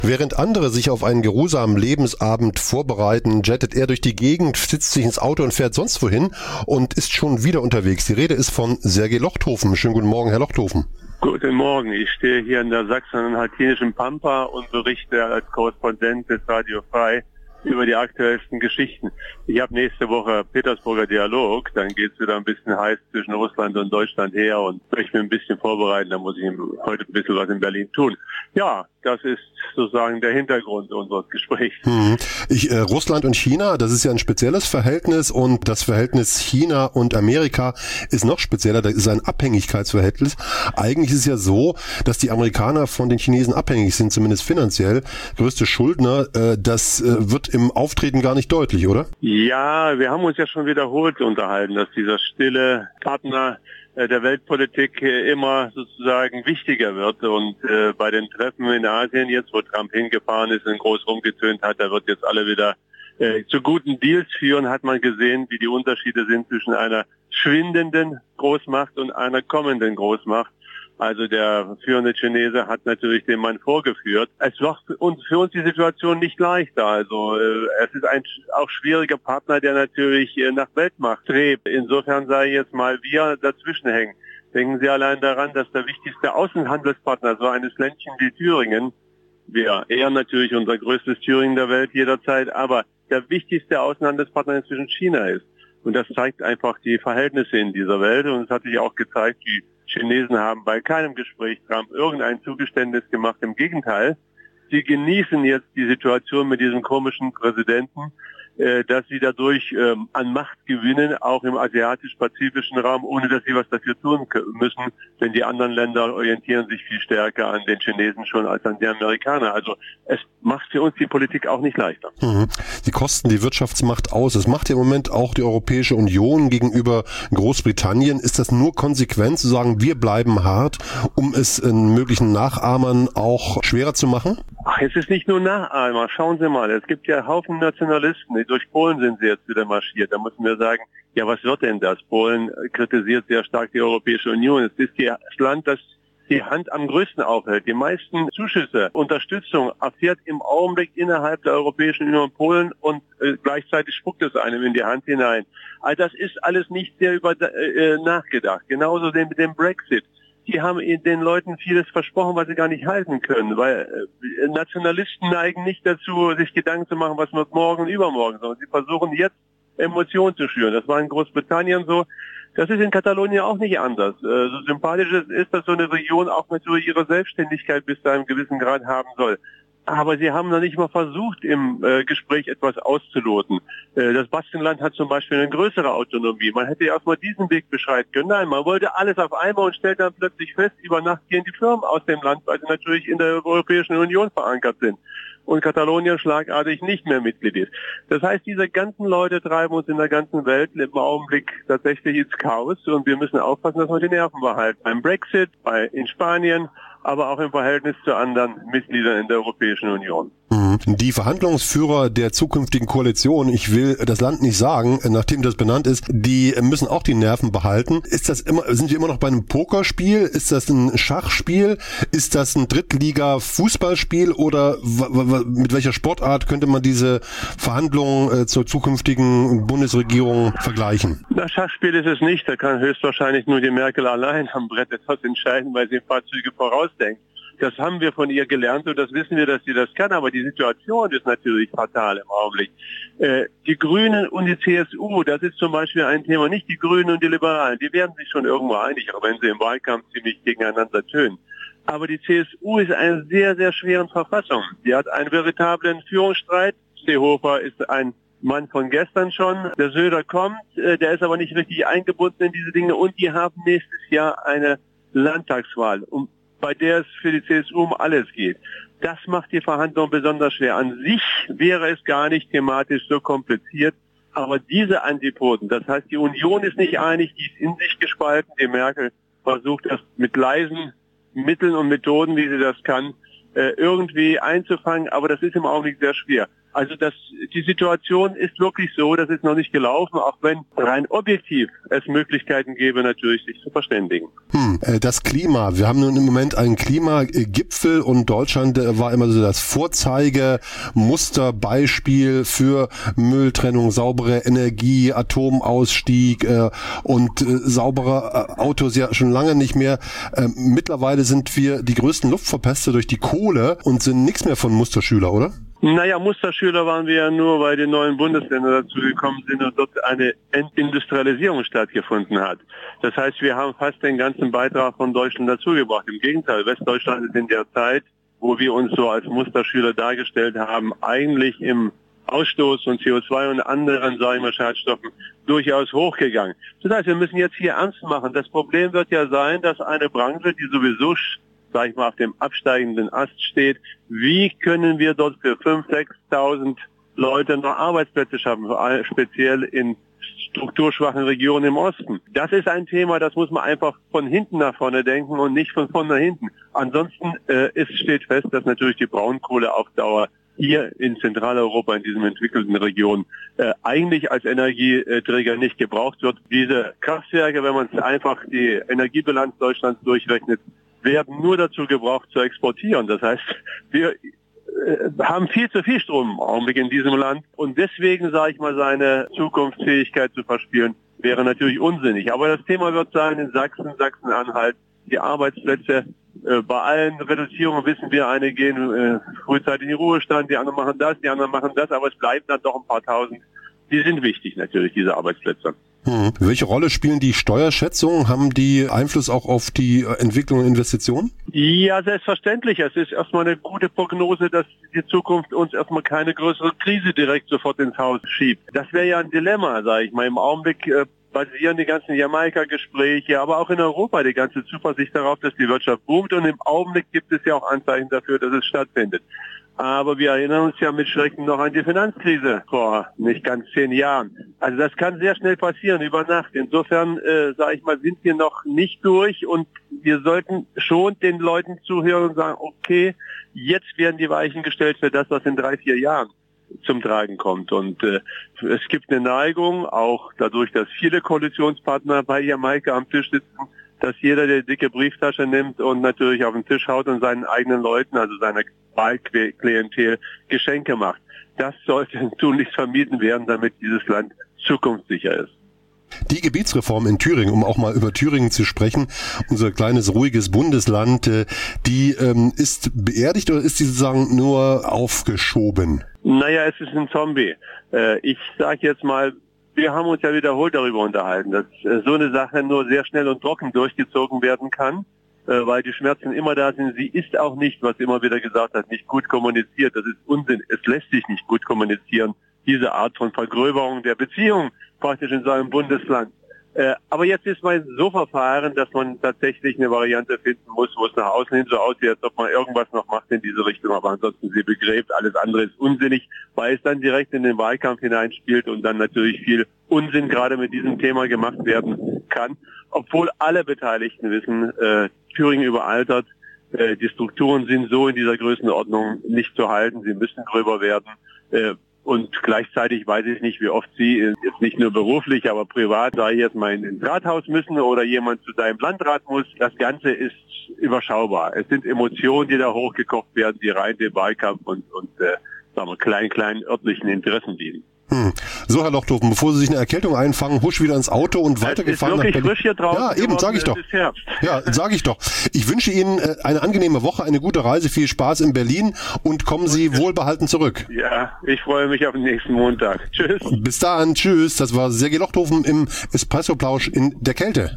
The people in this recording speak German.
Während andere sich auf einen geruhsamen Lebensabend vorbereiten, jettet er durch die Gegend, sitzt sich ins Auto und fährt sonst wohin und ist schon wieder unterwegs. Die Rede ist von Sergei Lochthofen. Schönen guten Morgen, Herr Lochthofen. Guten Morgen, ich stehe hier in der sachsen-anhaltinischen Pampa und berichte als Korrespondent des Radio Frei über die aktuellsten Geschichten. Ich habe nächste Woche Petersburger Dialog, dann geht es wieder ein bisschen heiß zwischen Russland und Deutschland her und möchte mich ein bisschen vorbereiten, dann muss ich heute ein bisschen was in Berlin tun. Ja, das ist sozusagen der Hintergrund unseres Gesprächs. Russland und China, das ist ja ein spezielles Verhältnis und das Verhältnis China und Amerika ist noch spezieller, das ist ein Abhängigkeitsverhältnis. Eigentlich ist es ja so, dass die Amerikaner von den Chinesen abhängig sind, zumindest finanziell. Größte Schuldner, das wird im Auftreten gar nicht deutlich, oder? Ja, wir haben uns ja schon wiederholt unterhalten, dass dieser stille Partner der Weltpolitik immer sozusagen wichtiger wird und bei den Treffen in Asien, jetzt wo Trump hingefahren ist und groß rumgetönt hat, da wird jetzt alle wieder zu guten Deals führen, hat man gesehen, wie die Unterschiede sind zwischen einer schwindenden Großmacht und einer kommenden Großmacht. Also der führende Chinese hat natürlich den Mann vorgeführt. Es war für uns die Situation nicht leichter. Also es ist ein auch schwieriger Partner, der natürlich nach Weltmacht strebt. Insofern sei jetzt mal wir dazwischen hängen. Denken Sie allein daran, dass der wichtigste Außenhandelspartner so eines Ländchen wie Thüringen, wir ehren natürlich unser größtes Thüringen der Welt jederzeit, aber der wichtigste Außenhandelspartner inzwischen China ist. Und das zeigt einfach die Verhältnisse in dieser Welt. Und es hat sich auch gezeigt, die Chinesen haben bei keinem Gespräch Trump irgendein Zugeständnis gemacht. Im Gegenteil, sie genießen jetzt die Situation mit diesem komischen Präsidenten, dass sie dadurch an Macht gewinnen, auch im asiatisch-pazifischen Raum, ohne dass sie was dafür tun müssen, denn die anderen Länder orientieren sich viel stärker an den Chinesen schon als an die Amerikaner. Also es macht für uns die Politik auch nicht leichter. Sie kosten die Wirtschaftsmacht aus. Es macht ja im Moment auch die Europäische Union gegenüber Großbritannien. Ist das nur konsequent zu sagen, wir bleiben hart, um es möglichen Nachahmern auch schwerer zu machen? Ach, es ist nicht nur Nachahmer. Schauen Sie mal, es gibt ja Haufen Nationalisten. Durch Polen sind sie jetzt wieder marschiert. Da müssen wir sagen, ja, was wird denn das? Polen kritisiert sehr stark die Europäische Union. Es ist das Land, das die Hand am größten aufhält. Die meisten Zuschüsse, Unterstützung erfährt im Augenblick innerhalb der Europäischen Union Polen und gleichzeitig spuckt es einem in die Hand hinein. Also das ist alles nicht sehr nachgedacht. Genauso mit dem Brexit. Die haben den Leuten vieles versprochen, was sie gar nicht halten können, weil Nationalisten neigen nicht dazu, sich Gedanken zu machen, was wird morgen und übermorgen, sondern sie versuchen jetzt Emotionen zu schüren. Das war in Großbritannien so. Das ist in Katalonien auch nicht anders. So sympathisch ist, dass so eine Region auch natürlich ihre Selbstständigkeit bis zu einem gewissen Grad haben soll. Aber sie haben noch nicht mal versucht, im Gespräch etwas auszuloten. Das Baskenland hat zum Beispiel eine größere Autonomie. Man hätte ja erstmal diesen Weg beschreiten können. Nein, man wollte alles auf einmal und stellt dann plötzlich fest, über Nacht gehen die Firmen aus dem Land, weil sie natürlich in der Europäischen Union verankert sind. Und Katalonien schlagartig nicht mehr Mitglied ist. Das heißt, diese ganzen Leute treiben uns in der ganzen Welt im Augenblick tatsächlich ins Chaos und wir müssen aufpassen, dass wir die Nerven behalten. Beim Brexit, in Spanien, aber auch im Verhältnis zu anderen Mitgliedern in der Europäischen Union. Die Verhandlungsführer der zukünftigen Koalition, ich will das Land nicht sagen, nachdem das benannt ist, die müssen auch die Nerven behalten. Sind wir immer noch bei einem Pokerspiel? Ist das ein Schachspiel? Ist das ein Drittliga-Fußballspiel? Oder mit welcher Sportart könnte man diese Verhandlungen zur zukünftigen Bundesregierung vergleichen? Das Schachspiel ist es nicht. Da kann höchstwahrscheinlich nur die Merkel allein am Brett etwas entscheiden, weil sie ein paar Züge vorausdenkt. Das haben wir von ihr gelernt und das wissen wir, dass sie das kann. Aber die Situation ist natürlich fatal im Augenblick. Die Grünen und die CSU, das ist zum Beispiel ein Thema. Nicht die Grünen und die Liberalen, die werden sich schon irgendwo einig, auch wenn sie im Wahlkampf ziemlich gegeneinander tönen. Aber die CSU ist in einer sehr, sehr schweren Verfassung. Die hat einen veritablen Führungsstreit. Seehofer ist ein Mann von gestern schon. Der Söder kommt, der ist aber nicht richtig eingebunden in diese Dinge. Und die haben nächstes Jahr eine Landtagswahl, bei der es für die CSU um alles geht. Das macht die Verhandlung besonders schwer. An sich wäre es gar nicht thematisch so kompliziert, aber diese Antipoden, das heißt, die Union ist nicht einig, die ist in sich gespalten. Die Merkel versucht das mit leisen Mitteln und Methoden, wie sie das kann, irgendwie einzufangen, aber das ist im Augenblick sehr schwer. Also die Situation ist wirklich so, das ist noch nicht gelaufen, auch wenn rein objektiv es Möglichkeiten gäbe, natürlich sich zu verständigen. Das Klima. Wir haben nun im Moment einen Klimagipfel und Deutschland war immer so das Vorzeigemusterbeispiel für Mülltrennung, saubere Energie, Atomausstieg und saubere Autos ja schon lange nicht mehr. Mittlerweile sind wir die größten Luftverpester durch die Kohle und sind nichts mehr von Musterschüler, oder? Naja, Musterschüler waren wir ja nur, weil die neuen Bundesländer dazu gekommen sind und dort eine Entindustrialisierung stattgefunden hat. Das heißt, wir haben fast den ganzen Beitrag von Deutschland dazugebracht. Im Gegenteil, Westdeutschland ist in der Zeit, wo wir uns so als Musterschüler dargestellt haben, eigentlich im Ausstoß von CO2 und anderen, sage ich mal, Schadstoffen durchaus hochgegangen. Das heißt, wir müssen jetzt hier ernst machen. Das Problem wird ja sein, dass eine Branche, die sowieso, sag ich mal, auf dem absteigenden Ast steht, wie können wir dort für 5.000, 6.000 Leute noch Arbeitsplätze schaffen, speziell in strukturschwachen Regionen im Osten. Das ist ein Thema, das muss man einfach von hinten nach vorne denken und nicht von vorne nach hinten. Ansonsten steht fest, dass natürlich die Braunkohle auf Dauer hier in Zentraleuropa, in diesen entwickelten Regionen, eigentlich als Energieträger nicht gebraucht wird. Diese Kraftwerke, wenn man einfach die Energiebilanz Deutschlands durchrechnet, werden nur dazu gebraucht, zu exportieren. Das heißt, wir haben viel zu viel Strom im Augenblick in diesem Land und deswegen, sage ich mal, seine Zukunftsfähigkeit zu verspielen, wäre natürlich unsinnig. Aber das Thema wird sein in Sachsen, Sachsen-Anhalt, die Arbeitsplätze. Bei allen Reduzierungen wissen wir, eine gehen frühzeitig in den Ruhestand, die anderen machen das, die anderen machen das, aber es bleiben dann doch ein paar tausend. Die sind wichtig natürlich, diese Arbeitsplätze. Welche Rolle spielen die Steuerschätzungen? Haben die Einfluss auch auf die Entwicklung und Investitionen? Ja, selbstverständlich. Es ist erstmal eine gute Prognose, dass die Zukunft uns erstmal keine größere Krise direkt sofort ins Haus schiebt. Das wäre ja ein Dilemma, sage ich mal. Im Augenblick basieren die ganzen Jamaika-Gespräche, aber auch in Europa die ganze Zuversicht darauf, dass die Wirtschaft boomt. Und im Augenblick gibt es ja auch Anzeichen dafür, dass es stattfindet. Aber wir erinnern uns ja mit Schrecken noch an die Finanzkrise vor nicht ganz 10 Jahren. Also das kann sehr schnell passieren, über Nacht. Insofern, sage ich mal, sind wir noch nicht durch und wir sollten schon den Leuten zuhören und sagen, okay, jetzt werden die Weichen gestellt für das, was in 3, 4 Jahren zum Tragen kommt. Und es gibt eine Neigung, auch dadurch, dass viele Koalitionspartner bei Jamaika am Tisch sitzen, dass jeder die dicke Brieftasche nimmt und natürlich auf den Tisch haut und seinen eigenen Leuten, also seiner Wahlklientel, Geschenke macht. Das sollte tunlichst vermieden werden, damit dieses Land zukunftssicher ist. Die Gebietsreform in Thüringen, um auch mal über Thüringen zu sprechen, unser kleines, ruhiges Bundesland, die ist beerdigt oder ist die sozusagen nur aufgeschoben? Naja, es ist ein Zombie. Ich sage jetzt mal, wir haben uns ja wiederholt darüber unterhalten, dass so eine Sache nur sehr schnell und trocken durchgezogen werden kann, weil die Schmerzen immer da sind. Sie ist auch nicht, was immer wieder gesagt hat, nicht gut kommuniziert. Das ist Unsinn. Es lässt sich nicht gut kommunizieren, diese Art von Vergröberung der Beziehung praktisch in seinem Bundesland. Aber jetzt ist man so verfahren, dass man tatsächlich eine Variante finden muss, wo es nach außen hin so aussieht, als ob man irgendwas noch macht in diese Richtung, aber ansonsten sie begräbt. Alles andere ist unsinnig, weil es dann direkt in den Wahlkampf hineinspielt und dann natürlich viel Unsinn gerade mit diesem Thema gemacht werden kann. Obwohl alle Beteiligten wissen, Thüringen überaltert, die Strukturen sind so in dieser Größenordnung nicht zu halten, sie müssen gröber werden. Und gleichzeitig weiß ich nicht, wie oft Sie, jetzt nicht nur beruflich, aber privat, sei jetzt mal ins Rathaus müssen oder jemand zu seinem Landrat muss. Das Ganze ist überschaubar. Es sind Emotionen, die da hochgekocht werden, die rein dem Wahlkampf und sagen wir, kleinen örtlichen Interessen dienen. So, Herr Lochthofen, bevor Sie sich eine Erkältung einfangen, husch wieder ins Auto und weitergefahren nach Berlin. Es ist wirklich frisch hier draußen. Ja, eben, sage ich doch. Ja, sage ich doch. Ich wünsche Ihnen eine angenehme Woche, eine gute Reise, viel Spaß in Berlin und kommen Sie wohlbehalten zurück. Ja, ich freue mich auf den nächsten Montag. Tschüss. Bis dahin, tschüss. Das war Sergej Lochthofen im Espresso-Plausch in der Kälte.